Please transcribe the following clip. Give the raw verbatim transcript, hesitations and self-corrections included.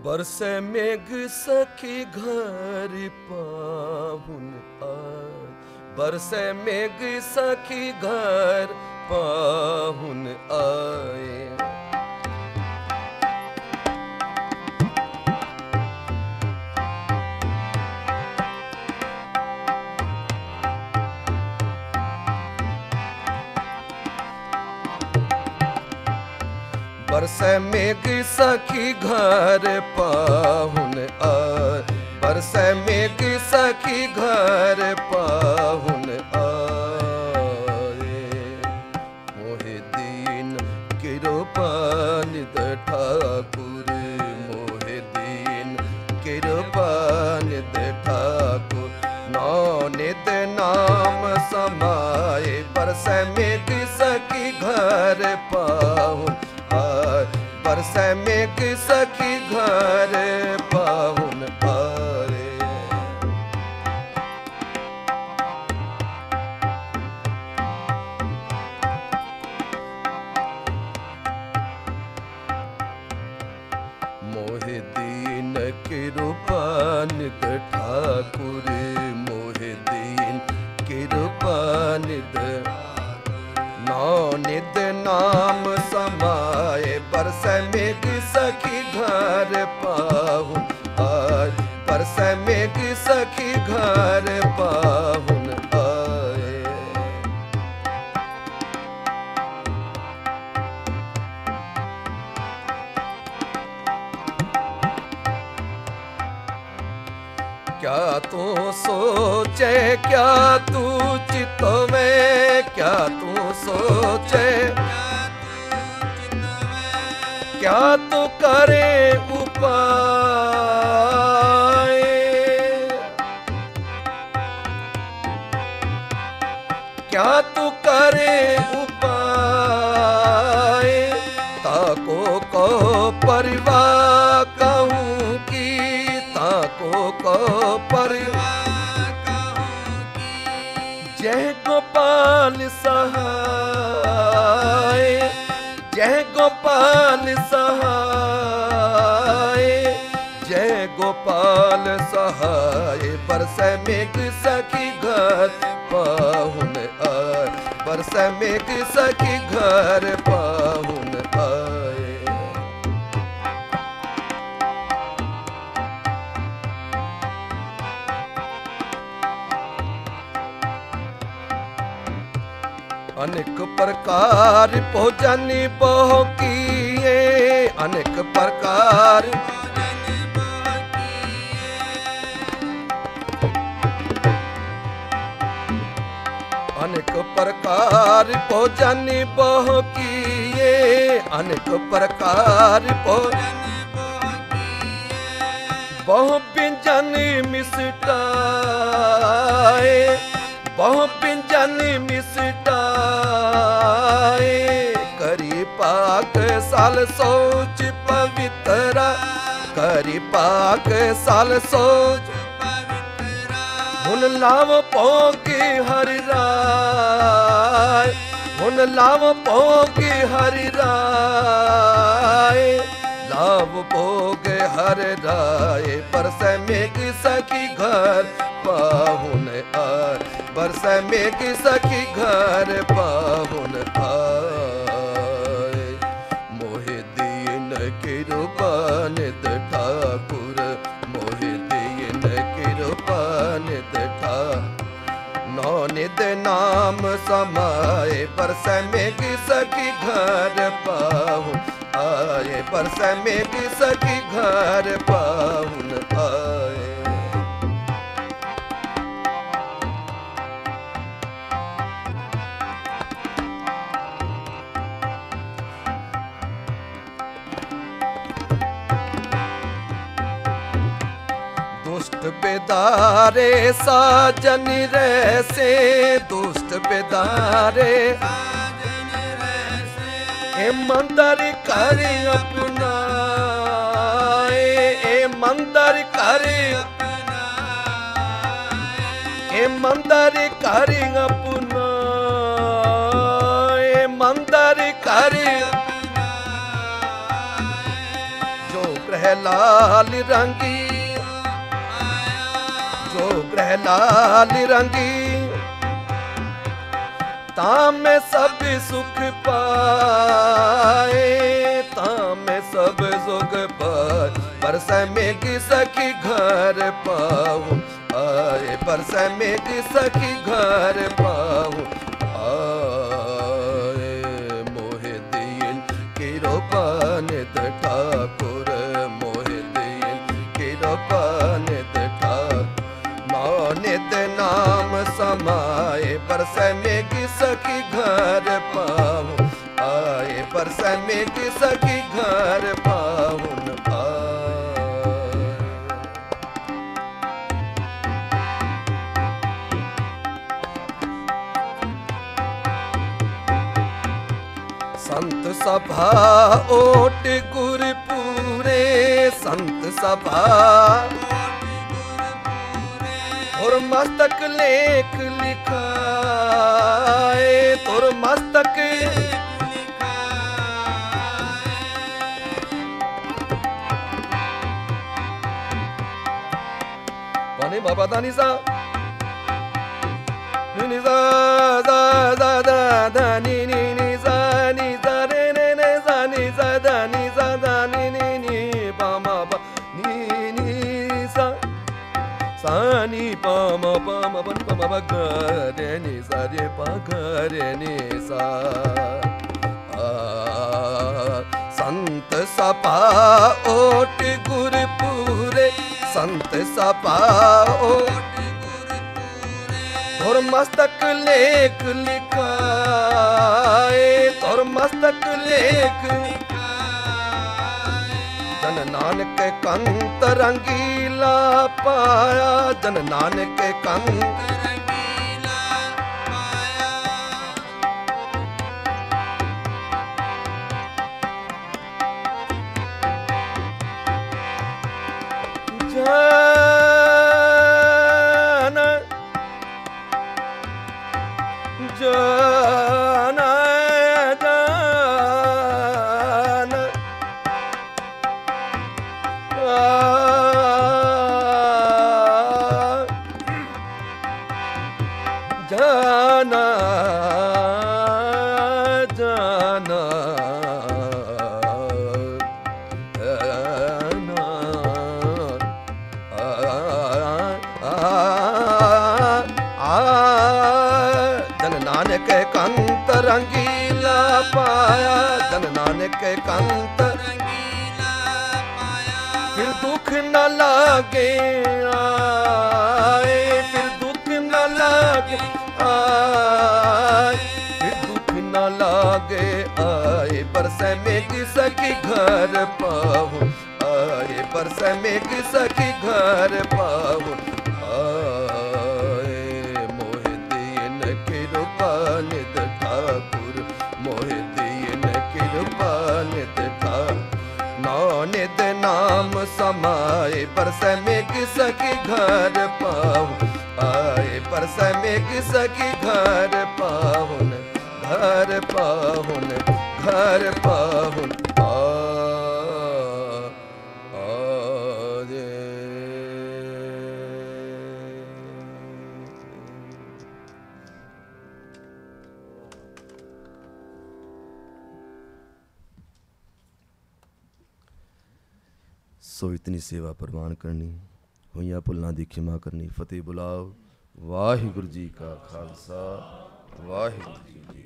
बरसे मेघ सखी घर पाहुन आए, बरसे मेघ सखी घर पाहुन आए। बरसे मेघ सखी घर पाहुन आए, बरसे मेघ सखी घर पाहुन आए। मोहे दीन कृपा निध ठाकुर, मोहे दीन कृपा निध ठाकुर। नौ निध नाम समाए, बरसे मेघ सखी घर पाहुन आए, बरसे मेघ सखी घर पाहुन आए। मोहे दीन कृपा निध ठाकुर, मोहे दीन कृपा निध। नौ निध नाम समाए, बरसे मेघ सखी घर पाहुन आए, बरसे मेघ सखी घर पाहुन आए। क्या तू सोचे, क्या तू चित्त में, क्या तू सोचे, क्या तू करे उपाय। क्या तू करे उपाय, ताको को परिवार कहूँ की, ताको को परिवार कहूँ की। जय गोपाल सहाय, जय गोपाल सहाय, जय गोपाल सहाय। बरसे मेघ सखी घर पाहुन आए, बरसे मेघ सखी घर पाहुन आए। अनेक प्रकार भोजन बहु किए, अनेक प्रकार अनेक प्रकार भोजन बहु किए, अनेक प्रकार भोजन बहु व्यंजन मिष्टाए, बहु व्यंजन मिष्टाए। करी पाक साल सोच पवित्रा, करी पाक साल सोच पवित्रा। हुन लाव पोके हरि राय, हुन लाव पोके हरि राय, लाव भोग हर राय। बरसे मेघ सखी घर पाहुन आए, बरसे मेघ सखी घर पाहुन आए। मोहे दीन कृपा निध ठाकुर, मोहे दीन कृपा निध ठाकुर। नौ निध नाम समाए, बरसे मेघ सखी घर पाहुन आए, बरसे मेघ सखी घर पाहुन आए। दुष्ट बेदारे साजन रहसे, दुष्ट बेदारे ए मंदिर कर अपनाए, ए मंदिर कर अपनाए, ए मंदिर कर अपनाए, मंदिर कर अपनाए। जो ग्रह ग्रह लाल रंगी, जो ग्रह लाल रंगी, ताम में सब सुख पाए, ताम में सब सुख पाए। बरस मेघ सखी घर पाऊं आए, बरस मेघ सखी घर पाऊं आए। मोहे दीन की रोपानित ठाकुर, मोहे दीन की रोपानित ठाकुर। नित नाम समाए, बरस मेघ सखी घर पाऊं आए, बरस मेघ सखी घर पाऊं आए। संत सभा ओट गुरपुरे, संत सभा और मस्तक लेख लिखाए, तुर मस्तक पानी बाबा दानी सा नी सा सा सा दा दा नी नी नी सा नी सा रे रे रे सा नी सा दा नी सा दा नी नी नी पा मा पा नी नी सा सा नी पा मा पा मा पा मा मा गा रे नी सा रे पा गा रे नी सा। संत सपा ओट गुरपुरे, संत सपा ओट और मस्तक लेख लिखाए, और मस्तक लेख जन नानक कंत रंगीला पाया, जन नानक कंत रंगीला पाया। जाना जाना जाना जाना जन नानक कंत रंगीला पाया, जन नानक कंत रंगीला पाया। फिर दुख न लागे आए, फिर दुख न लागे आए, फिर दुख न लागे आए। बरस मेघ सखी घर पाऊं आए, बरस मेघ सखी घर पाऊं आए। मोहे दीन कृपानित ठाकुर, मोहे दीन कृपानित ठाकुर। नौनित नाम समाए, बरस मेघ सखी घर पाऊं आए, बरस मेघ सखी घर पाहुन, घर पाहुन, घर पाहुन आ आजे। सो इतनी सेवा प्रवान करनी, होइया भुलना दी खिमा करनी। फतेह बुलाओ। वाहिगुरु जी का खालसा, वाहिगुरु जी।